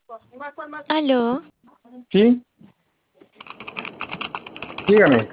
Aló, Sí, dígame.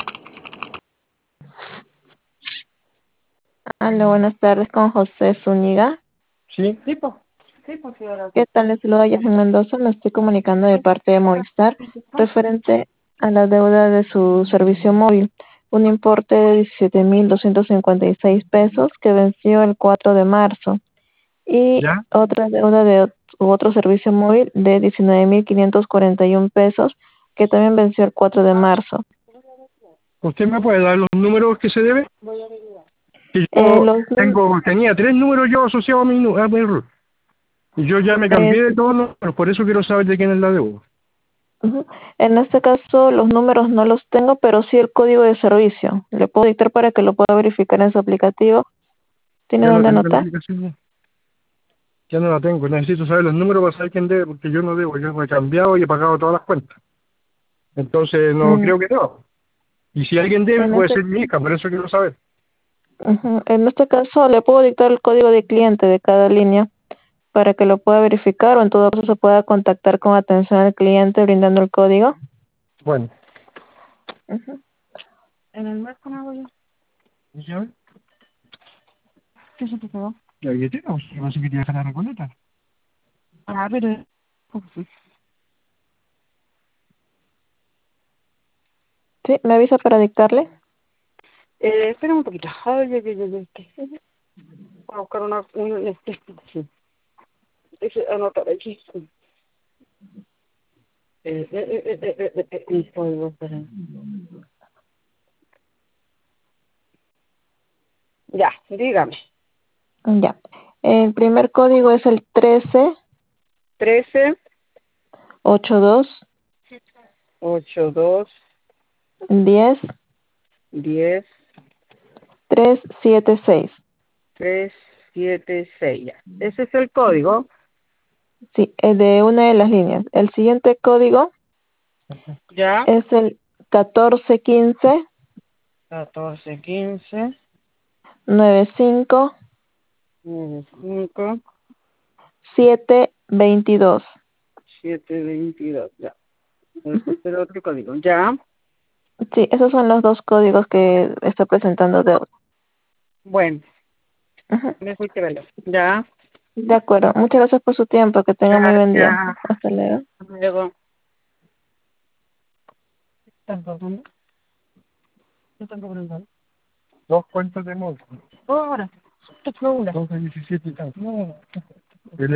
aló, buenas tardes con José Zúñiga. Sí, ¿Qué tal? Les saluda Yasmin Mendoza. Me estoy comunicando de parte de Movistar referente a la deuda de su servicio móvil, un importe de 17.256 pesos que venció el 4 de marzo y ya. otra deuda de otro servicio móvil de 19.541 pesos que también venció el 4 de marzo. ¿Usted me puede dar los números que se debe? Que Eh, yo los, num- tenía tres números yo asociados a mi RUT. Y yo ya me eh, cambié de todos los números, por eso quiero saber de quién es la deuda. Ujú. En este caso, los números no los tengo, pero sí el código de servicio. Le puedo dictar para que lo pueda verificar en su aplicativo. ¿Tiene Ya no dónde tengo la anotar? aplicación. Ya no la tengo. Necesito saber los números para saber quién debe, porque yo no debo. Yo me he cambiado y he pagado todas las cuentas. Entonces no Mm, creo que no. Y si alguien debe, En puede este, ser mi hija, por eso quiero saber. en este caso, le puedo dictar el código de cliente de cada línea para que lo pueda verificar o en todo caso se pueda contactar con atención al cliente brindando el código. Bueno. Ujú. ¿Y ya ves? ¿Qué se te quedó? La billetera, o si no sé que te dejar la recoleta. Ah, pero... Sí, me avisa para dictarle. Espera un poquito. Ay, ay, ay, ay, ay. Voy a buscar sí. Deje anotar aquí. Un código, espera. Ya, dígame. Ya. El primer código es el 13 13 82 82 10 10 376. 376. Ya. Ese es el código. Sí, es de una de las líneas. El siguiente código Ya. es el 1415 14 15 95 95 722. 722. Ya. Ese Ujú. es el otro código. Ya. Sí, esos son los dos códigos que está presentando deuda. Bueno, Ujú. me fui que verlo. Ya. De acuerdo. Muchas gracias por su tiempo. Que tenga muy buen día. Gracias. Hasta luego. Luego. ¿Qué están cobrando? Dos cuentas de móvil. Ahora. Esto fue una. 2 de 17 y tanto. No.